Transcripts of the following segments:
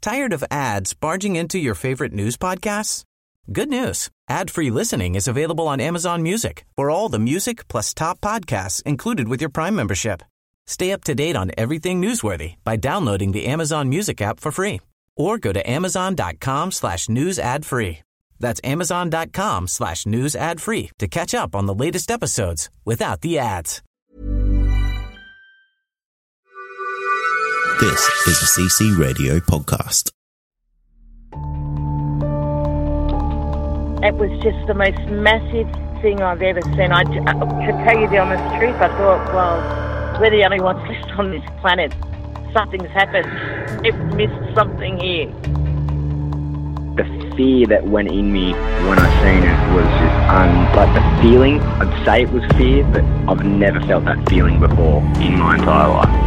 Tired of ads barging into your favorite news podcasts? Good news. Ad-free listening is available on Amazon Music for all the music plus top podcasts included with your Prime membership. Stay up to date on everything newsworthy by downloading the Amazon Music app for free or go to amazon.com/news ad free. That's amazon.com/news ad free to catch up on the latest episodes without the ads. This is the CC Radio podcast. It was just the most massive thing I've ever seen. To tell you the honest truth, I thought, well, we're the only ones left on this planet. Something's happened. We've missed something here. The fear that went in me when I seen it was just, like the feeling, I'd say it was fear, but I've never felt that feeling before in my entire life.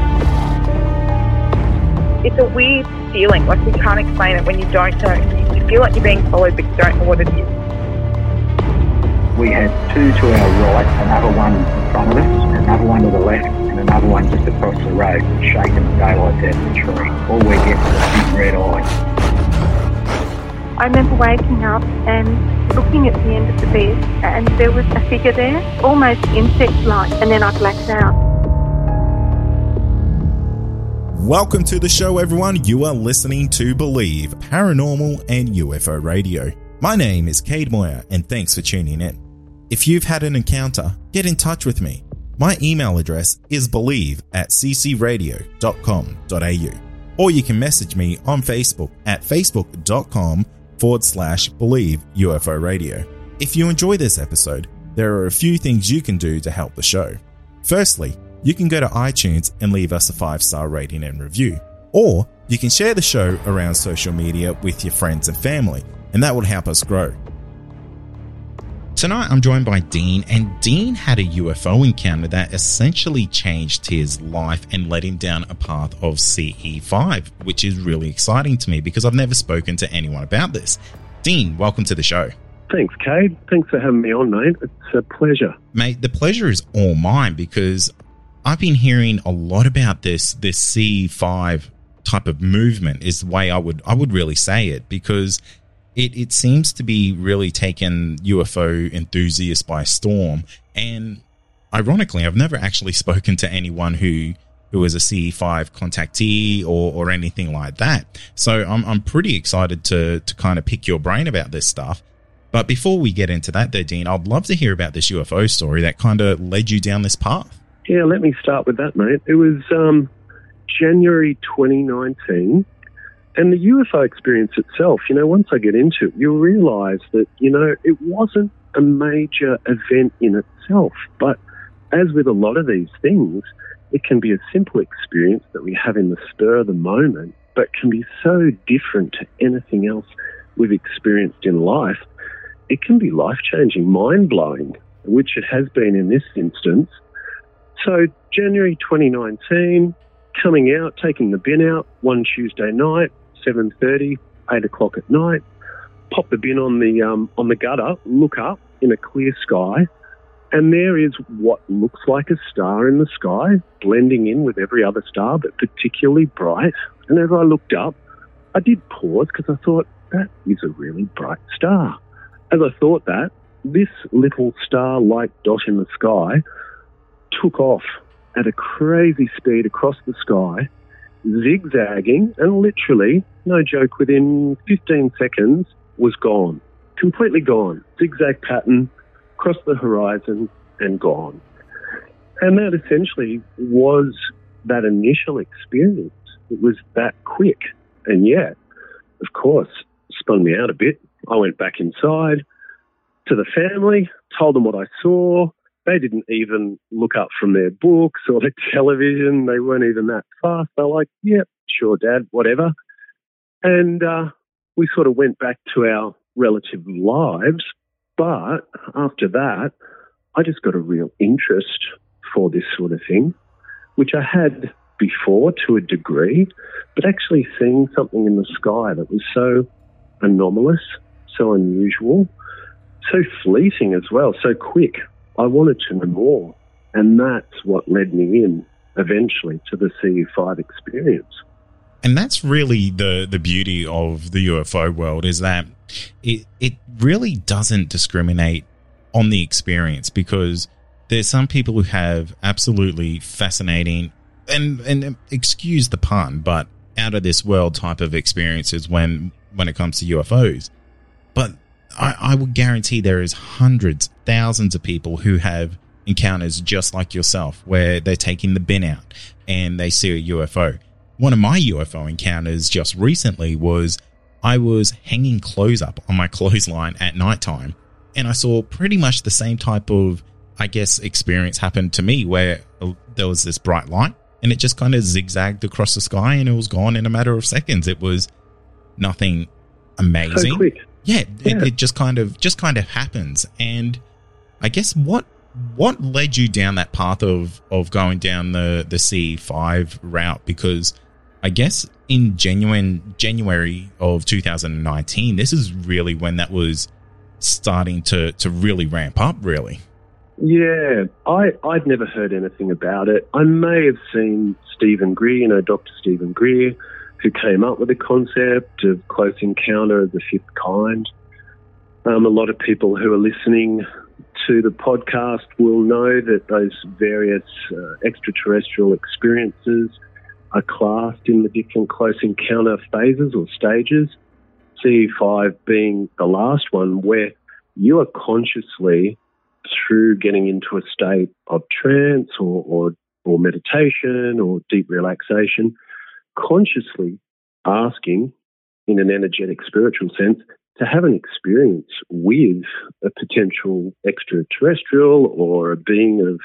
It's a weird feeling, like you can't explain it when you don't know. You feel like you're being followed, but you don't know what it is. We had two to our right, another one in front of us, another one to the left, and another one just across the road, shaking the daylights out of the tree. All we get was a big red eye. I remember waking up and looking at the end of the bed, and there was a figure there, almost insect-like, and then I blacked out. Welcome to the show, everyone. You are listening to Believe, Paranormal and UFO Radio. My name is Cade Moyer, and thanks for tuning in. If you've had an encounter, get in touch with me. My email address is believe@ccradio.com.au, or you can message me on Facebook at facebook.com/Believe UFO Radio. If you enjoy this episode, there are a few things you can do to help the show. Firstly, you can go to iTunes and leave us a 5-star rating and review. Or you can share the show around social media with your friends and family, and that will help us grow. Tonight I'm joined by Dean, and Dean had a UFO encounter that essentially changed his life and led him down a path of CE5, which is really exciting to me because I've never spoken to anyone about this. Dean, welcome to the show. Thanks, Cade. Thanks for having me on, mate. It's a pleasure. Mate, the pleasure is all mine because I've been hearing a lot about this C5 type of movement is the way I would really say it, because it seems to be really taken UFO enthusiasts by storm. And ironically, I've never actually spoken to anyone who is a CE5 contactee or anything like that. So I'm pretty excited to kind of pick your brain about this stuff. But before we get into that, though, Dean, I'd love to hear about this UFO story that kind of led you down this path. Yeah, let me start with that, mate. It was January 2019, and the UFO experience itself, once I get into it, you'll realise that, it wasn't a major event in itself. But as with a lot of these things, it can be a simple experience that we have in the spur of the moment, but can be so different to anything else we've experienced in life. It can be life-changing, mind-blowing, which it has been in this instance. So January 2019, coming out, taking the bin out one Tuesday night, 7:30, 8 o'clock at night, pop the bin on the gutter, look up in a clear sky, and there is what looks like a star in the sky, blending in with every other star, but particularly bright. And as I looked up, I did pause because I thought, that is a really bright star. As I thought that, this little star-like dot in the sky took off at a crazy speed across the sky, zigzagging, and literally, no joke, within 15 seconds was gone. Completely gone. Zigzag pattern, across the horizon, and gone. And that essentially was that initial experience. It was that quick. And yet, of course, spun me out a bit. I went back inside to the family, told them what I saw. They didn't even look up from their books or the television. They weren't even that fast. They're like, yep, sure, Dad, whatever. And we sort of went back to our relative lives. But after that, I just got a real interest for this sort of thing, which I had before to a degree, but actually seeing something in the sky that was so anomalous, so unusual, so fleeting as well, so quick. I wanted to know more, and that's what led me in eventually to the CE5 experience. And that's really the beauty of the UFO world, is that it really doesn't discriminate on the experience, because there's some people who have absolutely fascinating and excuse the pun, but out of this world type of experiences when it comes to UFOs. But I would guarantee there is hundreds, thousands of people who have encounters just like yourself, where they're taking the bin out and they see a UFO. One of my UFO encounters just recently was I was hanging clothes up on my clothesline at nighttime, and I saw pretty much the same type of, I guess, experience happen to me, where there was this bright light and it just kind of zigzagged across the sky and it was gone in a matter of seconds. It was nothing amazing. So quick. Yeah, it just kind of happens. And I guess what led you down that path of going down the C5 route? Because I guess in January of 2019, this is really when that was starting to really ramp up, really. Yeah, I'd never heard anything about it. I may have seen Stephen Greer, Dr. Stephen Greer, who came up with the concept of close encounter of the fifth kind. A lot of people who are listening to the podcast will know that those various extraterrestrial experiences are classed in the different close encounter phases or stages, C5 being the last one, where you are consciously, through getting into a state of trance or meditation or deep relaxation, consciously asking, in an energetic spiritual sense, to have an experience with a potential extraterrestrial or a being of,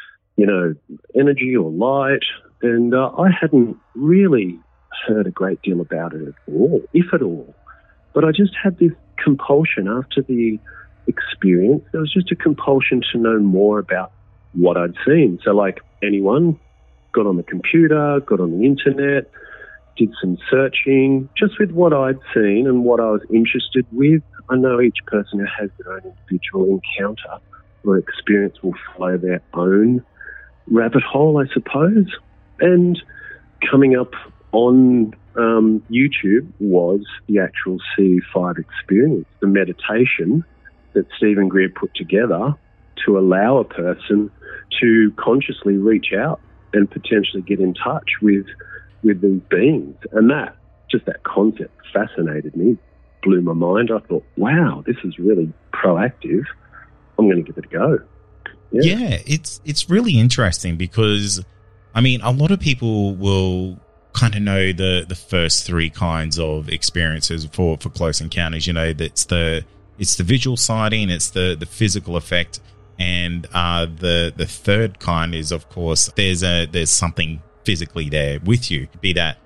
energy or light. And I hadn't really heard a great deal about it at all, if at all. But I just had this compulsion after the experience. There was just a compulsion to know more about what I'd seen. So like anyone, got on the computer, got on the internet, did some searching just with what I'd seen and what I was interested with. I know each person who has their own individual encounter or experience will follow their own rabbit hole, I suppose. And coming up on YouTube was the actual C5 experience, the meditation that Stephen Greer put together to allow a person to consciously reach out and potentially get in touch with these beings. And that concept fascinated me, blew my mind. I thought, wow, this is really proactive. I'm going to give it a go. Yeah, it's really interesting because, I mean, a lot of people will kind of know the first three kinds of experiences for close encounters. That's it's the visual sighting, it's the physical effect, and the third kind is, of course, there's something physically there with you, be that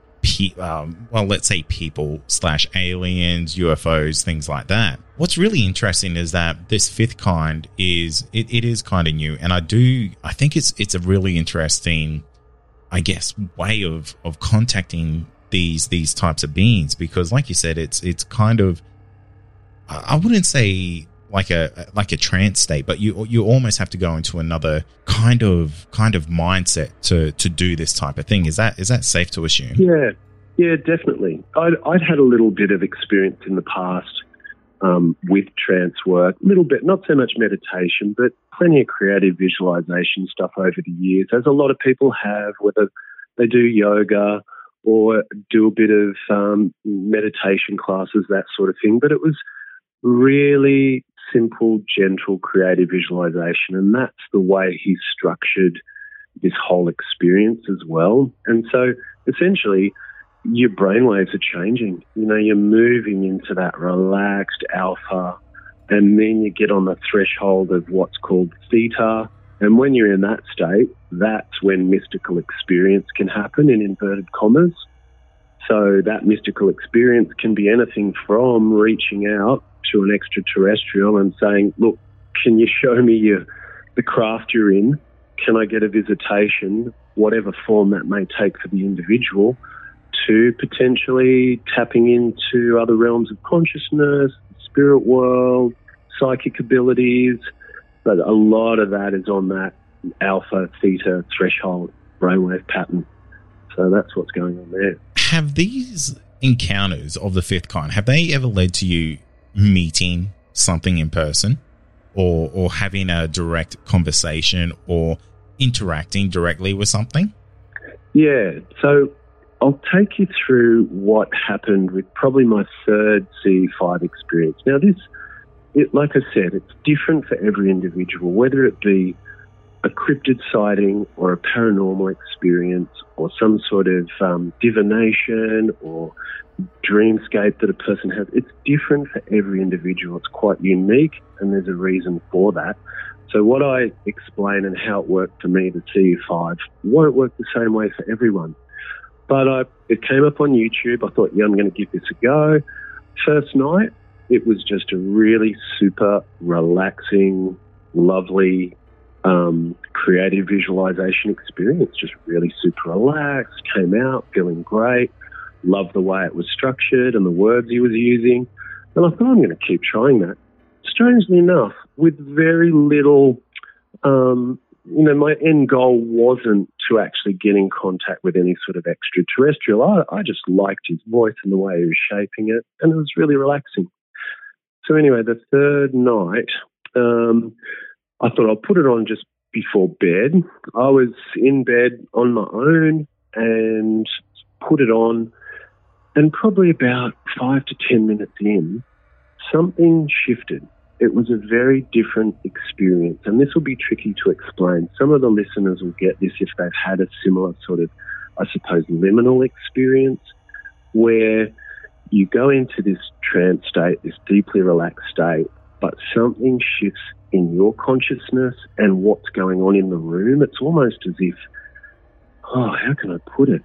let's say people / aliens, UFOs, things like that. What's really interesting is that this fifth kind is it is kind of new, and I think it's a really interesting, I guess, way of contacting these types of beings, because like you said, it's kind of, I wouldn't say like a trance state, but you almost have to go into another kind of mindset to do this type of thing. Is that safe to assume? Yeah, definitely. I'd had a little bit of experience in the past with trance work, a little bit, not so much meditation, but plenty of creative visualization stuff over the years, as a lot of people have, whether they do yoga or do a bit of meditation classes, that sort of thing. But it was really simple, gentle, creative visualization, and that's the way he structured this whole experience as well. And so essentially your brainwaves are changing. You're moving into that relaxed alpha, and then you get on the threshold of what's called theta. And when you're in that state, that's when mystical experience can happen, in inverted commas. So that mystical experience can be anything from reaching out to an extraterrestrial and saying, look, can you show me the craft you're in? Can I get a visitation, whatever form that may take for the individual, to potentially tapping into other realms of consciousness, spirit world, psychic abilities. But a lot of that is on that alpha theta threshold brainwave pattern. So that's what's going on there. have these encounters of the fifth kind, have they ever led to you meeting something in person or having a direct conversation or interacting directly with something? Yeah, so I'll take you through what happened with probably my third CE5 experience. Now, like I said, it's different for every individual, whether it be a cryptid sighting or a paranormal experience or some sort of divination or dreamscape that a person has. It's different for every individual. It's quite unique, and there's a reason for that. So what I explain and how it worked for me, the CE5, won't work the same way for everyone. But it came up on YouTube. I thought, yeah, I'm going to give this a go. First night, it was just a really super relaxing, lovely, creative visualization experience. Just really super relaxed, came out feeling great, loved the way it was structured and the words he was using. And I thought, I'm going to keep trying that. Strangely enough, with very little, my end goal wasn't to actually get in contact with any sort of extraterrestrial. I just liked his voice and the way he was shaping it, and it was really relaxing. So anyway, the third night, I thought I'll put it on just before bed. I was in bed on my own and put it on, and probably about 5 to 10 minutes in, something shifted. It was a very different experience, and this will be tricky to explain. Some of the listeners will get this if they've had a similar sort of, I suppose, liminal experience where you go into this trance state, this deeply relaxed state, but something shifts in your consciousness and what's going on in the room. It's almost as if, how can I put it?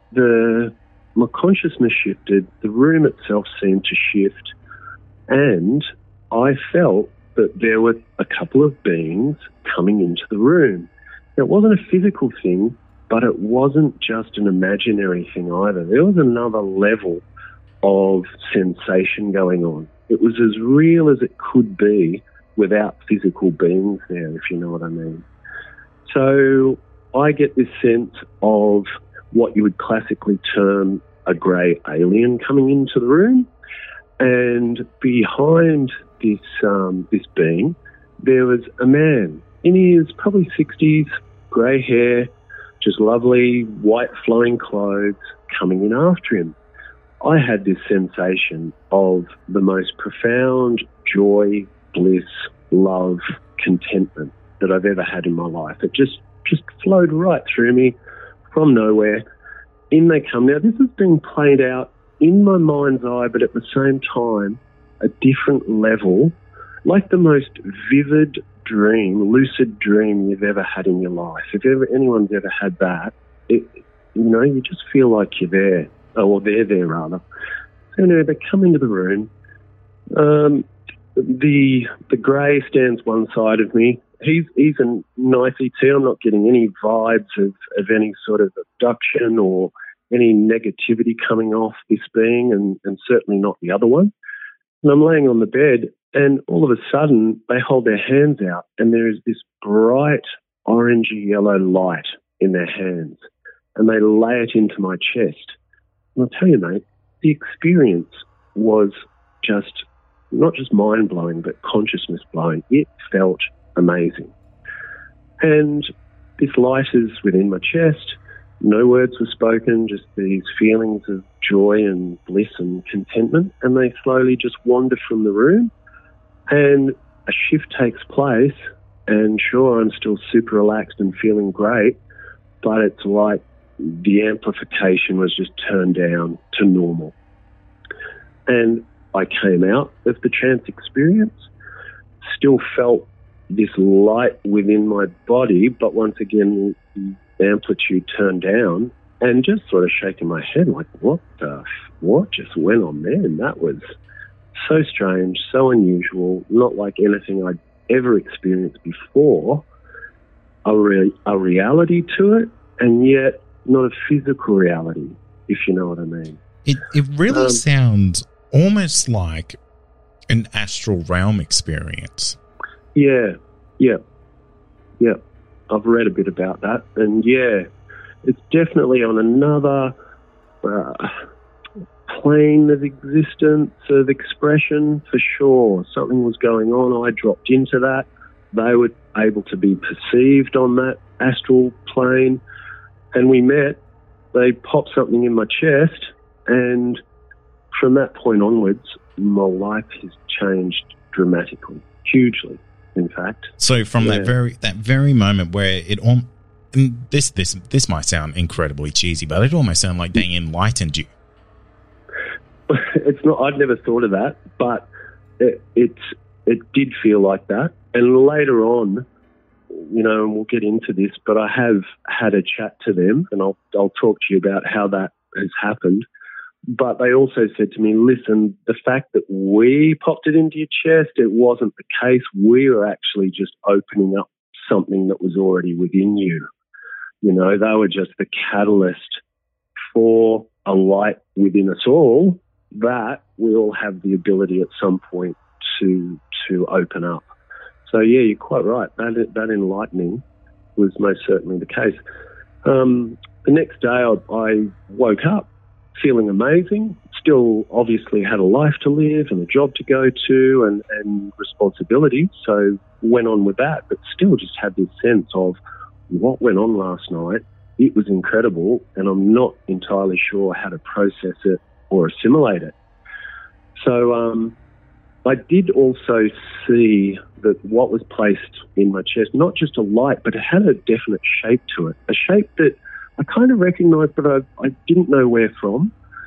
My consciousness shifted, the room itself seemed to shift, and I felt that there were a couple of beings coming into the room. Now, it wasn't a physical thing, but it wasn't just an imaginary thing either. There was another level of sensation going on. It was as real as it could be without physical beings there, if you know what I mean. So I get this sense of what you would classically term a grey alien coming into the room, and behind this being, there was a man in his probably 60s, grey hair, just lovely white flowing clothes coming in after him. I had this sensation of the most profound joy, bliss, love, contentment that I've ever had in my life. It just flowed right through me from nowhere. In they come. Now, this has been played out in my mind's eye, but at the same time, a different level, like the most vivid dream, lucid dream you've ever had in your life. If anyone's ever had that, you just feel like you're there, or they're there rather. So anyway, they come into the room. The grey stands one side of me. He's a nice ET. I'm not getting any vibes of any sort of abduction or any negativity coming off this being, and certainly not the other one. And I'm laying on the bed, and all of a sudden they hold their hands out, and there is this bright orangey yellow light in their hands, and they lay it into my chest. And I'll tell you, mate, the experience was just not just mind-blowing, but consciousness-blowing. It felt amazing. And this light is within my chest. No words were spoken, just these feelings of joy and bliss and contentment. And they slowly just wander from the room, and a shift takes place. And sure, I'm still super relaxed and feeling great, but it's like the amplification was just turned down to normal. And I came out of the trance experience, still felt this light within my body, but once again, the amplitude turned down, and just sort of shaking my head like, what just went on there? And that was so strange, so unusual, not like anything I'd ever experienced before. A reality to it, and yet not a physical reality, if you know what I mean. It really sounds almost like an astral realm experience. Yeah. I've read a bit about that, and yeah, it's definitely on another plane of existence, of expression, for sure. Something was going on. I dropped into that. They were able to be perceived on that astral plane, and we met. They popped something in my chest, and from that point onwards, my life has changed dramatically, hugely, in fact. So from that very moment where it all, and this might sound incredibly cheesy, but it almost sounded like they enlightened you. It's not. I'd never thought of that, but it did feel like that. And later on, and we'll get into this, but I have had a chat to them, and I'll talk to you about how that has happened. But they also said to me, listen, the fact that we popped it into your chest, it wasn't the case. We were actually just opening up something that was already within you. They were just the catalyst for a light within us all that we all have the ability at some point to open up. So, yeah, you're quite right. That enlightening was most certainly the case. The next day I woke up feeling amazing, still obviously had a life to live and a job to go to and responsibility, so went on with that, but still just had this sense of what went on last night. It was incredible, and I'm not entirely sure how to process it or assimilate it. So I did also see that what was placed in my chest, not just a light, but it had a definite shape to it, a shape that I kind of recognised, but I didn't know where from.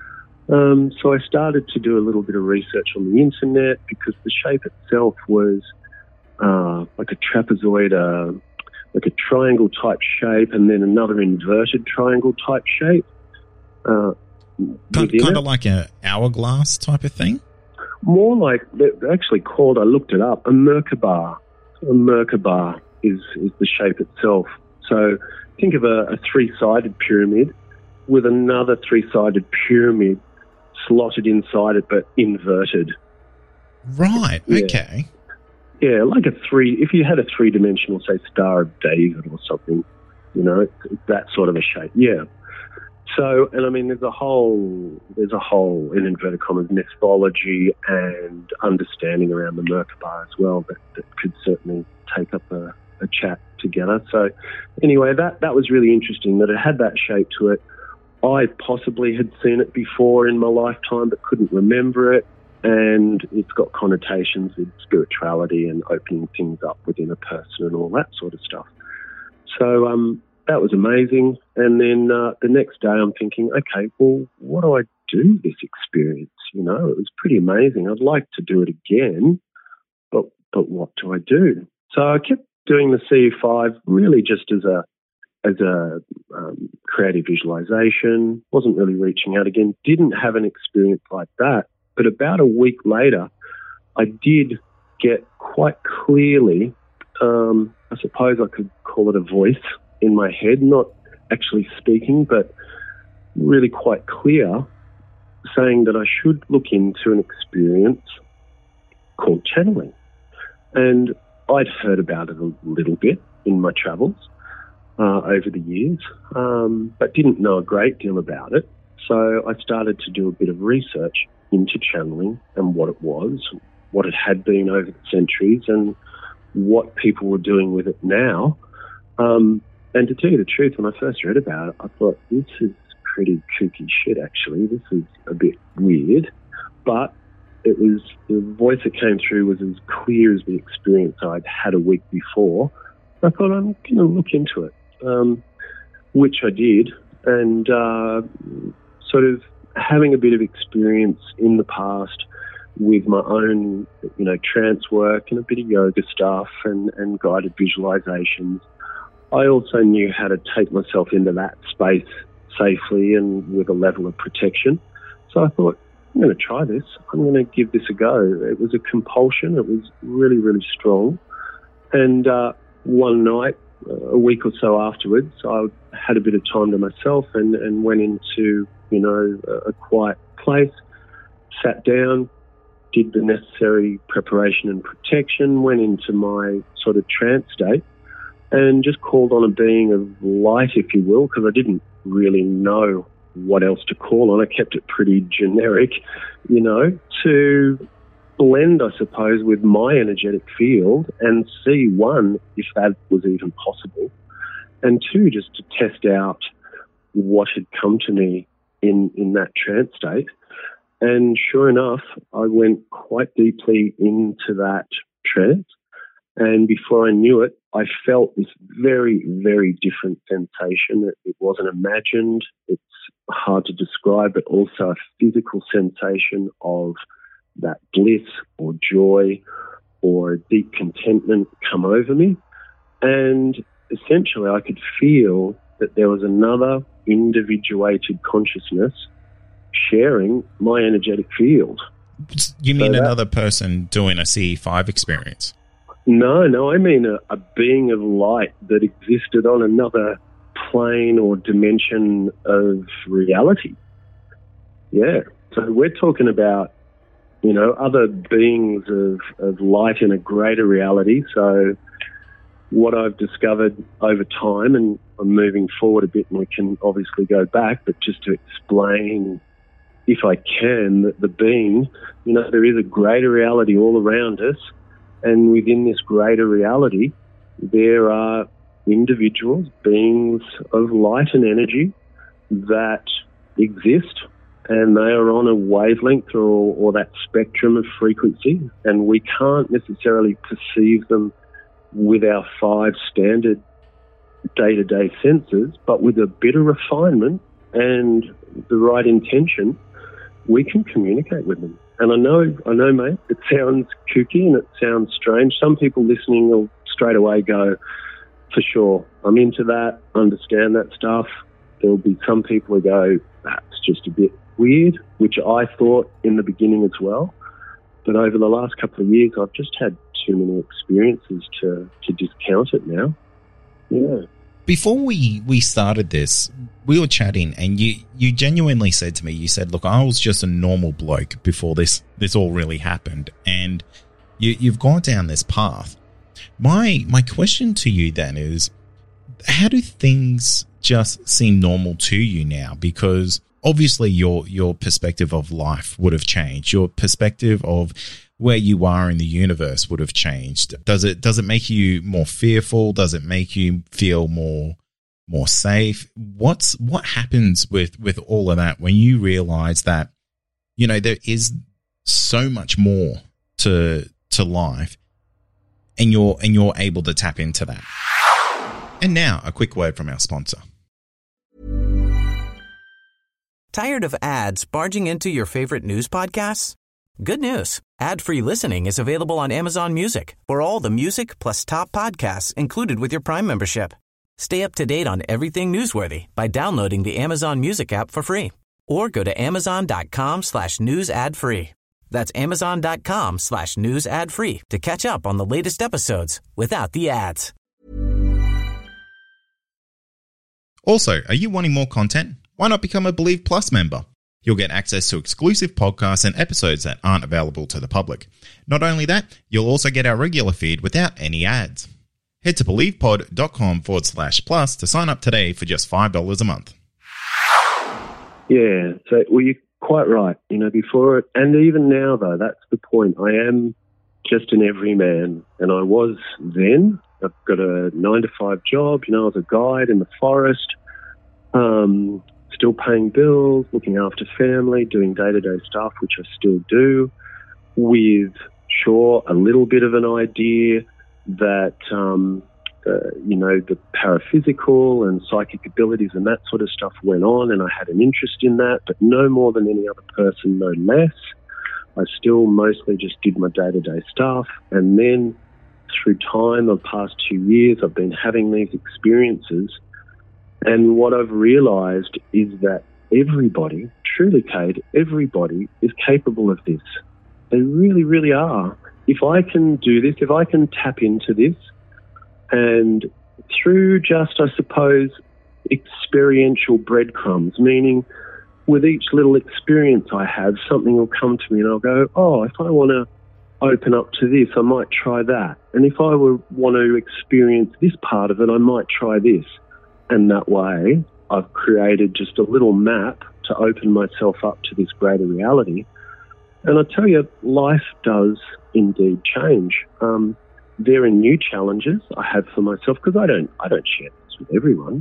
So I started to do a little bit of research on the internet, because the shape itself was like a trapezoid, like a triangle type shape, and then another inverted triangle type shape. Kind of like an hourglass type of thing? More like, they're actually called, I looked it up, a Merkaba. A Merkaba is the shape itself. So think of a three-sided pyramid with another three-sided pyramid slotted inside it, but inverted. Right, yeah. Okay. Yeah, like if you had a three-dimensional, say, Star of David or something, it's that sort of a shape, yeah. So, and I mean, there's a whole, in inverted commas, mythology and understanding around the Merkaba as well that could certainly take up a chat together. So anyway, that was really interesting, that it had that shape to it. I possibly had seen it before in my lifetime but couldn't remember it, and it's got connotations with spirituality and opening things up within a person and all that sort of stuff. So that was amazing. And then the next day I'm thinking, okay, well, what do I do with this experience? It was pretty amazing. I'd like to do it again, but what do I do? So I kept doing the CE5 really just as a creative visualization. Wasn't really reaching out again. Didn't have an experience like that. But about a week later, I did get quite clearly, I suppose I could call it a voice in my head, not actually speaking, but really quite clear, saying that I should look into an experience called channeling. And I'd heard about it a little bit in my travels over the years, but didn't know a great deal about it. So I started to do a bit of research into channeling and what it was, what it had been over the centuries, and what people were doing with it now. And to tell you the truth, when I first read about it, I thought, this is pretty kooky shit, actually. This is a bit weird. But it was, the voice that came through was as clear as the experience I'd had a week before. I thought, I'm going to look into it, which I did. And sort of having a bit of experience in the past with my own, trance work and a bit of yoga stuff and guided visualizations, I also knew how to take myself into that space safely and with a level of protection. So I thought, I'm going to try this. I'm going to give this a go. It was a compulsion. It was really, really strong. And one night, a week or so afterwards, I had a bit of time to myself and went into, a quiet place, sat down, did the necessary preparation and protection, went into my sort of trance state, and just called on a being of light, if you will, because I didn't really know what else to call on. I kept it pretty generic, to blend, I suppose, with my energetic field and see, one, if that was even possible, and two, just to test out what had come to me in that trance state. And sure enough, I went quite deeply into that trance. And before I knew it, I felt this very, very different sensation. It wasn't imagined. It's hard to describe, but also a physical sensation of that bliss or joy or deep contentment come over me. And essentially, I could feel that there was another individuated consciousness sharing my energetic field. You mean another person doing a CE5 experience? No, I mean a being of light that existed on another plane or dimension of reality. Yeah, so we're talking about, other beings of light in a greater reality. So what I've discovered over time, and I'm moving forward a bit and we can obviously go back, but just to explain, if I can, that the being, there is a greater reality all around us. And within this greater reality, there are individuals, beings of light and energy that exist, and they are on a wavelength or that spectrum of frequency, and we can't necessarily perceive them with our 5 standard day-to-day senses, but with a bit of refinement and the right intention, we can communicate with them. And I know, mate, it sounds kooky and it sounds strange. Some people listening will straight away go, for sure, I'm into that, understand that stuff. There'll be some people who go, that's just a bit weird, which I thought in the beginning as well. But over the last couple of years, I've just had too many experiences to discount it now. Yeah. Before we started this, we were chatting, and you genuinely said to me, you said, look, I was just a normal bloke before this all really happened, and you've gone down this path. My question to you then is, how do things just seem normal to you now? Because obviously your perspective of life would have changed. Your perspective of where you are in the universe would have changed. Does it make you more fearful? Does it make you feel more safe? What happens with all of that when you realize that, there is so much more to life, and you're able to tap into that? And now a quick word from our sponsor. Tired of ads barging into your favorite news podcasts? Good news. Ad-free listening is available on Amazon Music for all the music plus top podcasts included with your Prime membership. Stay up to date on everything newsworthy by downloading the Amazon Music app for free or go to amazon.com/news ad free. That's amazon.com/news ad free to catch up on the latest episodes without the ads. Also, are you wanting more content? Why not become a Believe Plus member? You'll get access to exclusive podcasts and episodes that aren't available to the public. Not only that, you'll also get our regular feed without any ads. Head to believepod.com/plus to sign up today for just $5 a month. Yeah, so you're quite right. Before it, and even now though, that's the point. I am just an everyman, and I was then. I've got a 9-to-5 job. I was a guide in the forest. Still paying bills, looking after family, doing day-to-day stuff, which I still do, with, sure, a little bit of an idea that, the paraphysical and psychic abilities and that sort of stuff went on, and I had an interest in that, but no more than any other person, no less. I still mostly just did my day-to-day stuff, and then through time, the past 2 years, I've been having these experiences. And what I've realised is that everybody, truly, Cade, everybody is capable of this. They really, really are. If I can do this, if I can tap into this, and through just, I suppose, experiential breadcrumbs, meaning with each little experience I have, something will come to me and I'll go, oh, if I want to open up to this, I might try that. And if I want to experience this part of it, I might try this. And that way, I've created just a little map to open myself up to this greater reality. And I tell you, life does indeed change. There are new challenges I have for myself because I don't share this with everyone.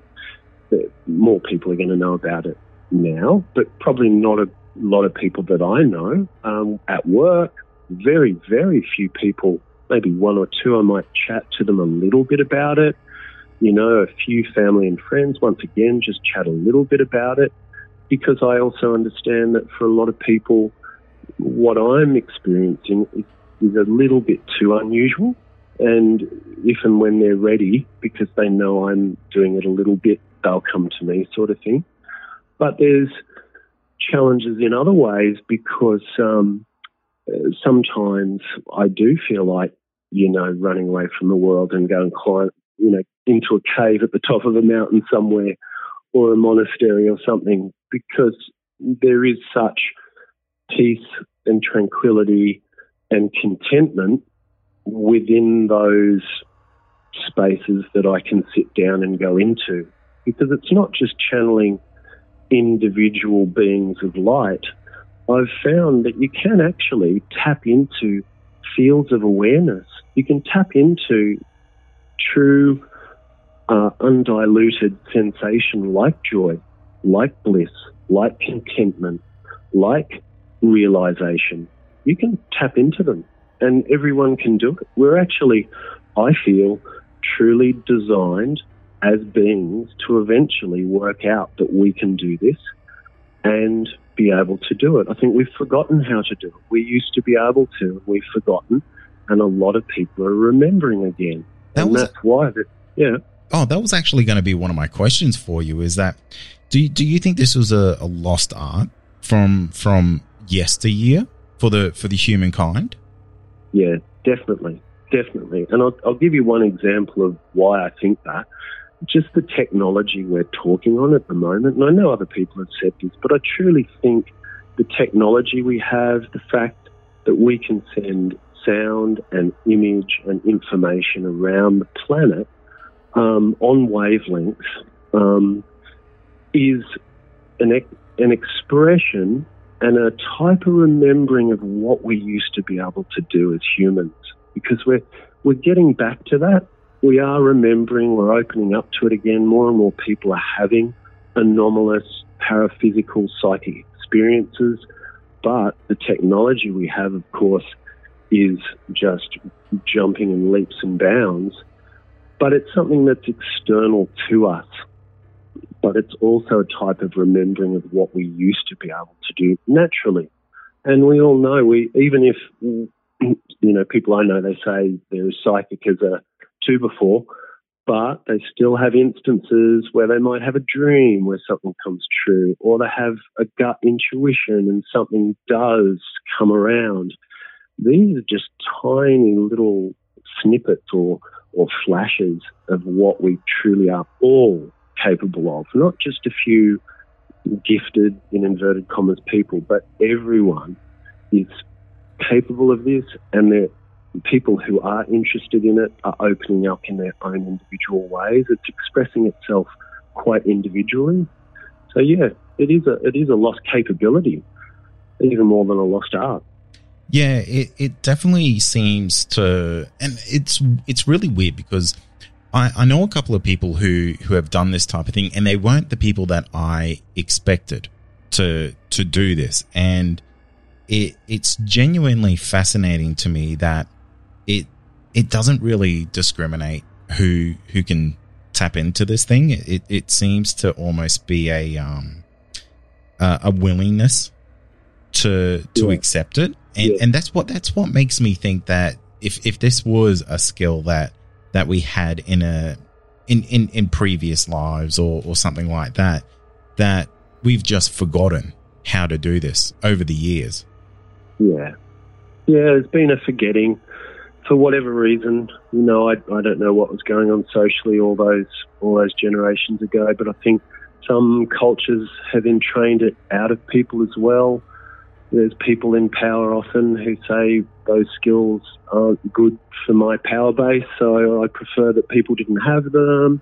More people are going to know about it now, but probably not a lot of people that I know. At work, very, very few people, maybe one or two, I might chat to them a little bit about it. You know, a few family and friends, once again, just chat a little bit about it, because I also understand that for a lot of people, what I'm experiencing is a little bit too unusual. And if and when they're ready, because they know I'm doing it a little bit, they'll come to me, sort of thing. But there's challenges in other ways, because sometimes I do feel like, you know, running away from the world and go and climb, you know, into a cave at the top of a mountain somewhere, or a monastery or something, because there is such peace and tranquility and contentment within those spaces that I can sit down and go into. Because it's not just channeling individual beings of light. I've found that you can actually tap into fields of awareness. You can tap into true, undiluted sensation like joy, like bliss, like contentment, like realization. You can tap into them, and everyone can do it. We're actually, I feel, truly designed as beings to eventually work out that we can do this and be able to do it. I think we've forgotten how to do it. We used to be able to, we've forgotten, and a lot of people are remembering again. That's why, Oh, that was actually going to be one of my questions for you, is that do you think this was a lost art from yesteryear for the humankind? Yeah, definitely. And I'll give you one example of why I think that. Just the technology we're talking on at the moment, and I know other people have said this, but I truly think the technology we have, the fact that we can send sound and image and information around the planet on wavelengths is an expression and a type of remembering of what we used to be able to do as humans, because we're getting back to that. We are remembering, we're opening up to it again. More and more people are having anomalous paraphysical psychic experiences, but the technology we have, of course, is just jumping in leaps and bounds. But it's something that's external to us. But it's also a type of remembering of what we used to be able to do naturally. And we all know, even if, you know, people I know, they say they're as psychic as a 2x4, but they still have instances where they might have a dream where something comes true, or they have a gut intuition and something does come around. These are just tiny little snippets or flashes of what we truly are all capable of, not just a few gifted, in inverted commas, people, but everyone is capable of this, and the people who are interested in it are opening up in their own individual ways. It's expressing itself quite individually. So yeah, it is a lost capability, even more than a lost art. Yeah, it definitely seems to, and it's really weird because I know a couple of people who have done this type of thing, and they weren't the people that I expected to do this. And it's genuinely fascinating to me that it doesn't really discriminate who can tap into this thing. It seems to almost be a willingness to accept it. And that's what makes me think that if this was a skill that we had in previous lives or something like that we've just forgotten how to do this over the years. Yeah, there's been a forgetting for whatever reason. You know, I don't know what was going on socially all those generations ago, but I think some cultures have entrained it out of people as well. There's people in power often who say those skills aren't good for my power base, so I prefer that people didn't have them.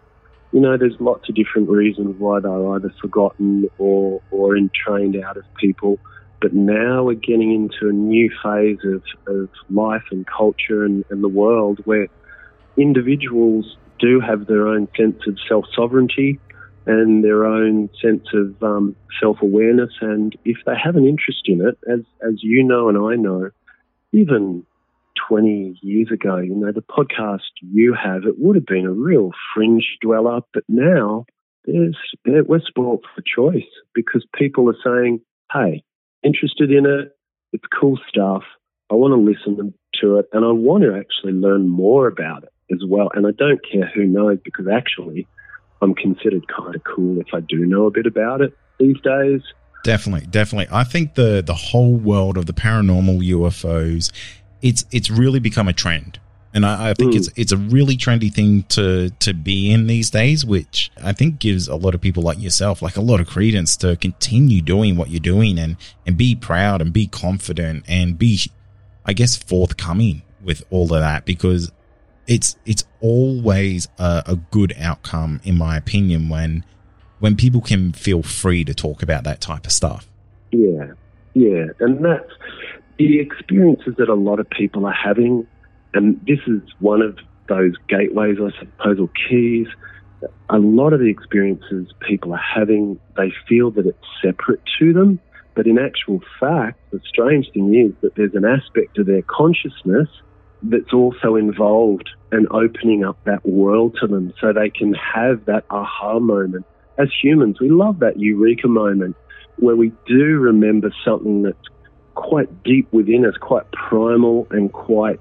there's lots of different reasons why they're either forgotten or entrained out of people. But now we're getting into a new phase of life and culture and the world where individuals do have their own sense of self-sovereignty and their own sense of self-awareness. And if they have an interest in it, as you know and I know, even 20 years ago, the podcast you have, it would have been a real fringe dweller, but now we're spoiled for choice because people are saying, hey, interested in it, it's cool stuff, I want to listen to it, and I want to actually learn more about it as well. And I don't care who knows, because actually I'm considered kind of cool if I do know a bit about it these days. Definitely. I think the whole world of the paranormal, UFOs, it's really become a trend. And I think it's a really trendy thing to be in these days, which I think gives a lot of people like yourself, like a lot of credence to continue doing what you're doing and be proud and be confident and be, I guess, forthcoming with all of that, because it's always a good outcome, in my opinion, when people can feel free to talk about that type of stuff. Yeah. And that's the experiences that a lot of people are having. And this is one of those gateways, I suppose, or keys. A lot of the experiences people are having, they feel that it's separate to them. But in actual fact, the strange thing is that there's an aspect of their consciousness that's also involved and opening up that world to them so they can have that aha moment. As humans, we love that eureka moment where we do remember something that's quite deep within us, quite primal and quite,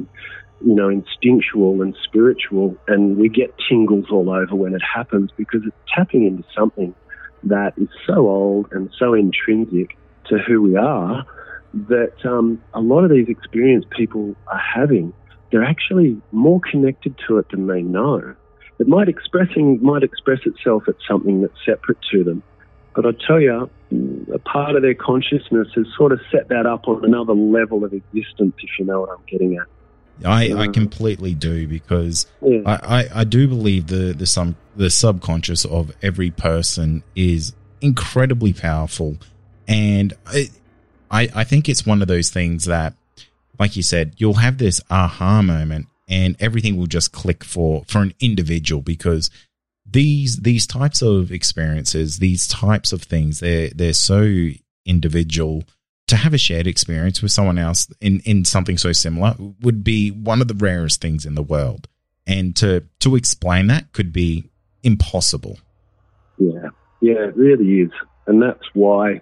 instinctual and spiritual, and we get tingles all over when it happens because it's tapping into something that is so old and so intrinsic to who we are that a lot of these experiences people are having, they're actually more connected to it than they know. It might express itself as something that's separate to them. But I tell you, a part of their consciousness has sort of set that up on another level of existence, if you know what I'm getting at. I completely do, because I do believe the subconscious of every person is incredibly powerful. And I think it's one of those things that, like you said, you'll have this aha moment and everything will just click for an individual, because these types of experiences, these types of things, they're so individual. To have a shared experience with someone else in something so similar would be one of the rarest things in the world. And to explain that could be impossible. Yeah, it really is. And that's why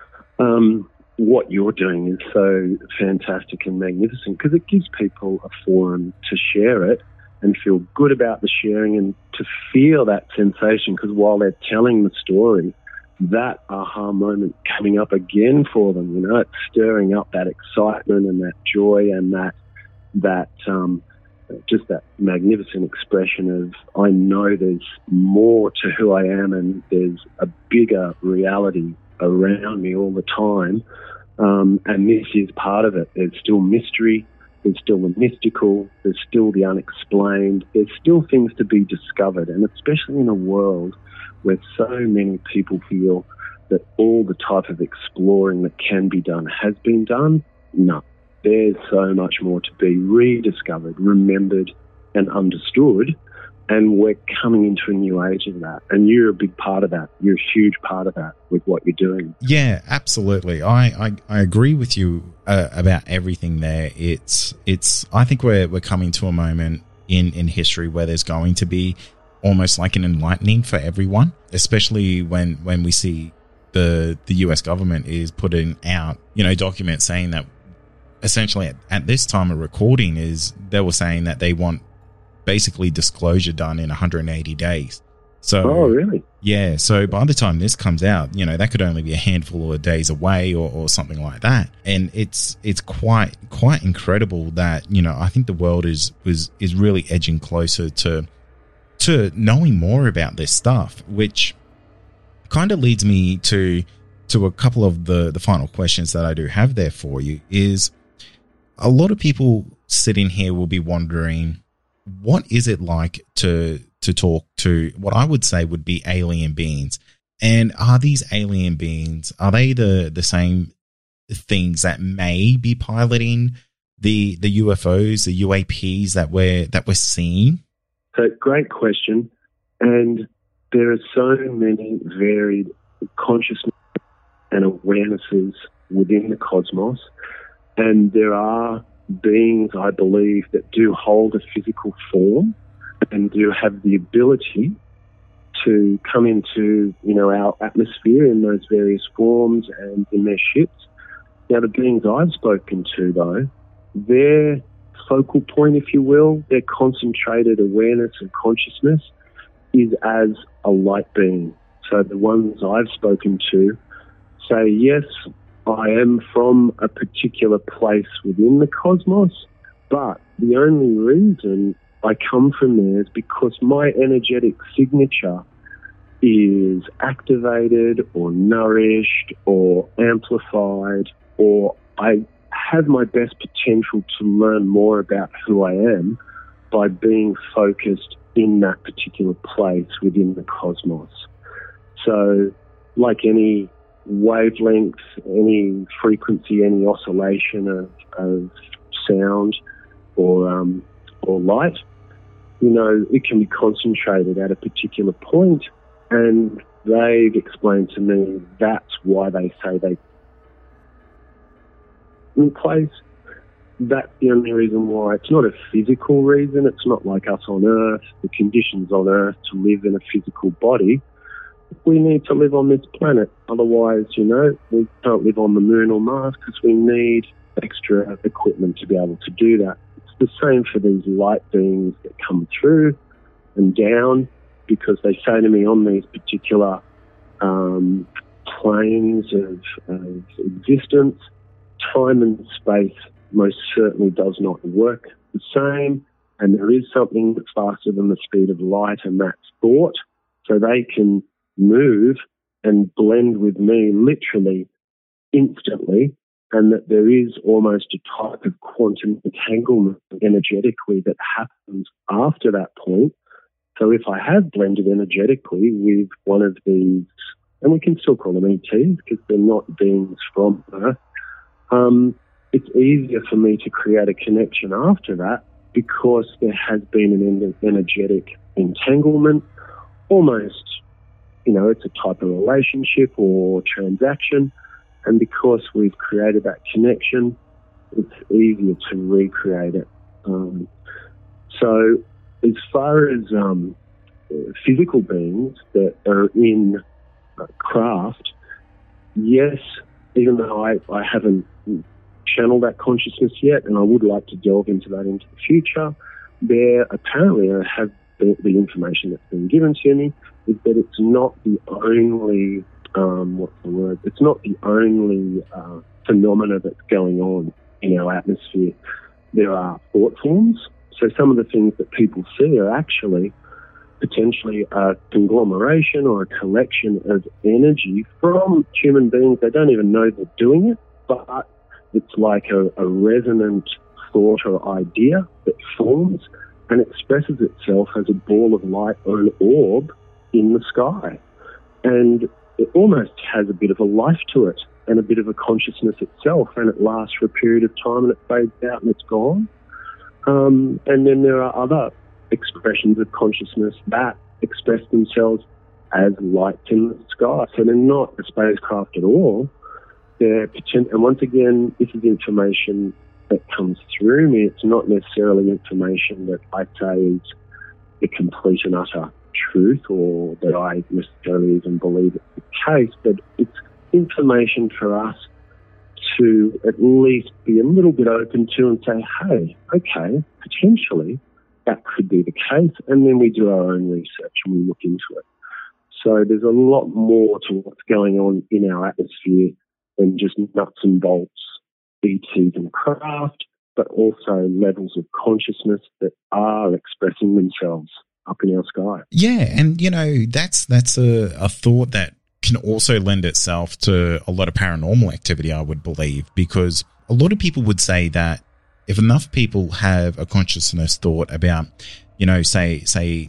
what you're doing is so fantastic and magnificent, because it gives people a forum to share it and feel good about the sharing and to feel that sensation, because while they're telling the story, that aha moment coming up again for them, it's stirring up that excitement and that joy and that just that magnificent expression of, I know there's more to who I am and there's a bigger reality around me all the time, and this is part of it. There's still mystery, there's still the mystical, there's still the unexplained, there's still things to be discovered, and especially in a world where so many people feel that all the type of exploring that can be done has been done. No, there's so much more to be rediscovered, remembered, and understood, and we're coming into a new age of that. And you're a big part of that. You're a huge part of that with what you're doing. Yeah, absolutely. I agree with you about everything there. It's. I think we're coming to a moment in history where there's going to be almost like an enlightening for everyone, especially when we see the US government is putting out, documents saying that essentially at this time of recording they were saying that they want basically disclosure done in 180 days. So, oh, really? Yeah. So by the time this comes out, that could only be a handful of days away or something like that. And it's quite incredible that, I think the world is really edging closer to knowing more about this stuff, which kind of leads me to a couple of the final questions that I do have there for you. Is a lot of people sitting here will be wondering, what is it like to to talk to what I would say would be alien beings. And are these alien beings, are they the same things that may be piloting the UFOs, the UAPs that we're seeing? So, great question. And there are so many varied consciousness and awarenesses within the cosmos. And there are beings, I believe, that do hold a physical form and do have the ability to come into, our atmosphere in those various forms and in their ships. Now, the beings I've spoken to, though, their focal point, if you will, their concentrated awareness and consciousness is as a light being. So the ones I've spoken to say, yes, I am from a particular place within the cosmos, but the only reason I come from there is because my energetic signature is activated or nourished or amplified, or I have my best potential to learn more about who I am by being focused in that particular place within the cosmos. So, like any wavelength, any frequency, any oscillation of sound or light, it can be concentrated at a particular point, and they've explained to me that's why they say they in place. That's the only reason why. It's not a physical reason. It's not like us on Earth, the conditions on Earth to live in a physical body. We need to live on this planet. Otherwise, we can't live on the moon or Mars because we need extra equipment to be able to do that. It's the same for these light beings that come through and down, because they say to me on these particular planes of existence, time and space most certainly does not work the same, and there is something that's faster than the speed of light, and that's thought. So they can move and blend with me literally instantly, and that there is almost a type of quantum entanglement energetically that happens after that point. So if I have blended energetically with one of these, and we can still call them ETs because they're not beings from Earth, it's easier for me to create a connection after that because there has been an energetic entanglement, almost, it's a type of relationship or transaction, and because we've created that connection, it's easier to recreate it. So as far as physical beings that are in craft, yes, even though I haven't channeled that consciousness yet, and I would like to delve into that into the future, there apparently have the information that's been given to me is that it's not the only, it's not the only phenomena that's going on in our atmosphere. There are thought forms. So some of the things that people see are actually potentially a conglomeration or a collection of energy from human beings. They don't even know they're doing it, but it's like a resonant thought or idea that forms and expresses itself as a ball of light or an orb in the sky. And it almost has a bit of a life to it and a bit of a consciousness itself, and it lasts for a period of time and it fades out and it's gone. And then there are other expressions of consciousness that express themselves as lights in the sky. So they're not a spacecraft at all. And once again, this is information that comes through me. It's not necessarily information that I say is the complete and utter truth or that I necessarily even believe it's the case, but it's information for us to at least be a little bit open to and say, hey, okay, potentially that could be the case. And then we do our own research and we look into it. So there's a lot more to what's going on in our atmosphere than just nuts and bolts, ETs and craft, but also levels of consciousness that are expressing themselves up in our sky. Yeah, and that's a thought that can also lend itself to a lot of paranormal activity, I would believe, because a lot of people would say that if enough people have a consciousness thought about, say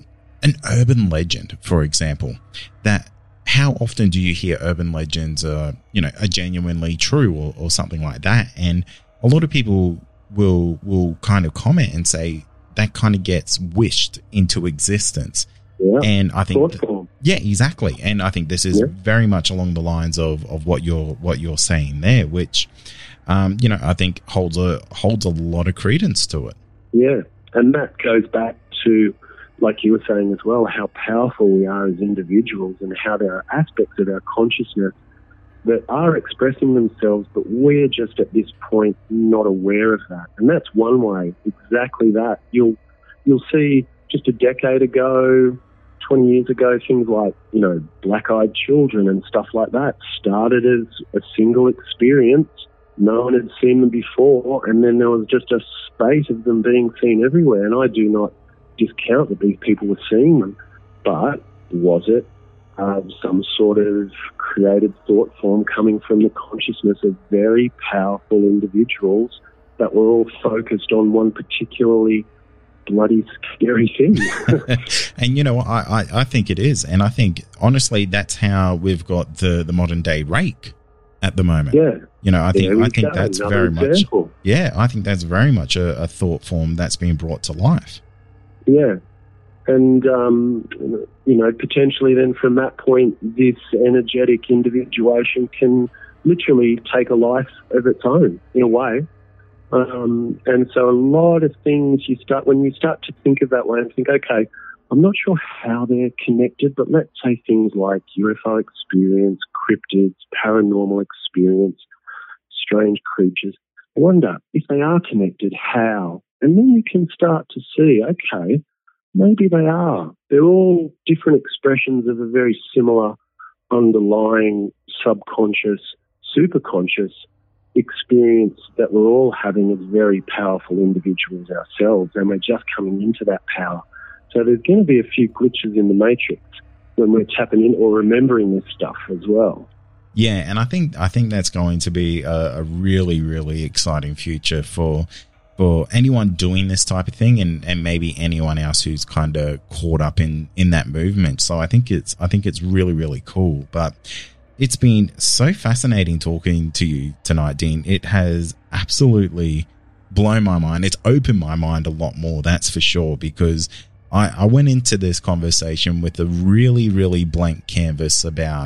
an urban legend, for example, that how often do you hear urban legends are genuinely true or something like that? And a lot of people will kind of comment and say that kind of gets wished into existence. Yeah. And I think yeah, exactly. And I think this is very much along the lines of what you're saying there, which I think holds a lot of credence to it. Yeah. And that goes back to, like you were saying as well, how powerful we are as individuals and how there are aspects of our consciousness that are expressing themselves, but we're just at this point not aware of that. And that's one way, exactly that. You'll see just a decade ago, 20 years ago, things like, black-eyed children and stuff like that started as a single experience. No one had seen them before, and then there was just a space of them being seen everywhere. And I do not discount that these people were seeing them, but was it some sort of created thought form coming from the consciousness of very powerful individuals that were all focused on one particularly bloody scary thing? And I think it is, and I think honestly that's how we've got the modern day rake at the moment. Yeah. I think that's very example. much. Yeah, I think that's very much a thought form that's being brought to life. Yeah. And, potentially then from that point, this energetic individuation can literally take a life of its own, in a way. And so a lot of things when you start to think of that way and think, okay, I'm not sure how they're connected, but let's say things like UFO experience, cryptids, paranormal experience, strange creatures. I wonder if they are connected, how? And then you can start to see, okay, maybe they are. They're all different expressions of a very similar underlying subconscious, superconscious experience that we're all having as very powerful individuals ourselves, and we're just coming into that power. So there's going to be a few glitches in the matrix when we're tapping in or remembering this stuff as well. Yeah, and I think that's going to be a really, really exciting future for anyone doing this type of thing, and maybe anyone else who's kind of caught up in that movement. So I think it's really, really cool. But it's been so fascinating talking to you tonight, Dean. It has absolutely blown my mind. It's opened my mind a lot more, that's for sure, because I went into this conversation with a really, really blank canvas about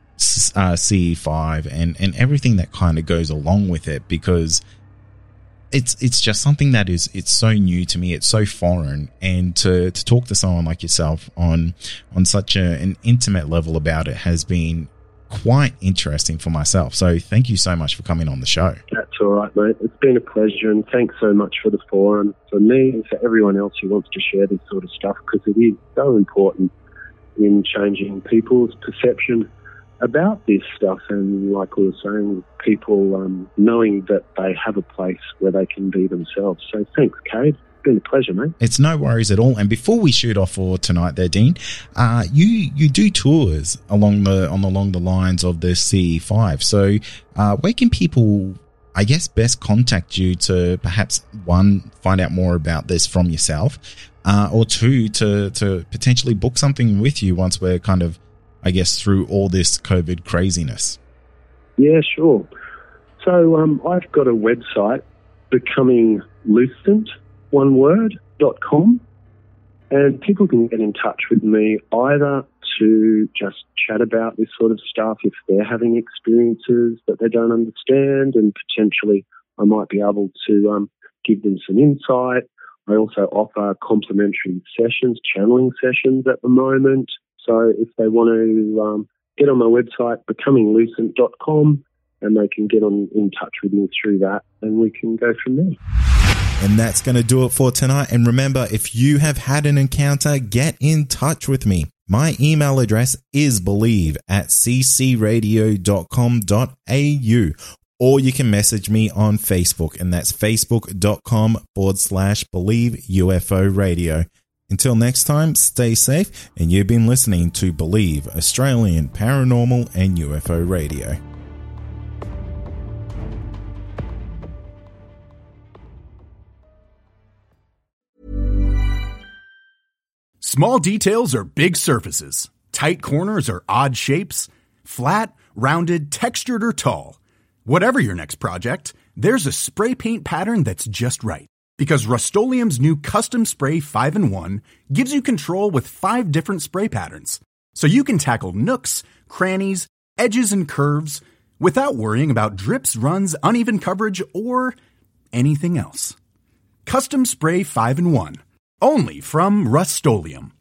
CE5 and everything that kind of goes along with it, because it's just something that it's so new to me. It's so foreign, and to talk to someone like yourself on such an intimate level about it has been quite interesting for myself. So thank you so much for coming on the show. That's all right, mate. It's been a pleasure, and thanks so much for the forum, for me and for everyone else who wants to share this sort of stuff, because it is so important in changing people's perception about this stuff, and like we were saying, people knowing that they have a place where they can be themselves. So thanks, Cade. It's been a pleasure, mate. It's no worries at all. And before we shoot off for tonight there, Dean, you do tours along the lines of the CE5. So where can people, I guess, best contact you to perhaps, one, find out more about this from yourself, or two, to potentially book something with you once we're kind of, I guess, through all this COVID craziness? Yeah, sure. So I've got a website, becominglucent.com, and people can get in touch with me either to just chat about this sort of stuff if they're having experiences that they don't understand, and potentially I might be able to give them some insight. I also offer complimentary sessions, channeling sessions at the moment. So if they want to get on my website, becominglucent.com, and they can get in touch with me through that, and we can go from there. And that's going to do it for tonight. And remember, if you have had an encounter, get in touch with me. My email address is believe@ccradio.com.au, or you can message me on Facebook, and that's facebook.com/Believe UFO Radio. Until next time, stay safe, and you've been listening to Believe, Australian Paranormal and UFO Radio. Small details are big surfaces. Tight corners are odd shapes. Flat, rounded, textured, or tall. Whatever your next project, there's a spray paint pattern that's just right. Because Rust-Oleum's new Custom Spray 5-in-1 gives you control with 5 different spray patterns. So you can tackle nooks, crannies, edges, and curves without worrying about drips, runs, uneven coverage, or anything else. Custom Spray 5-in-1. Only from Rust-Oleum.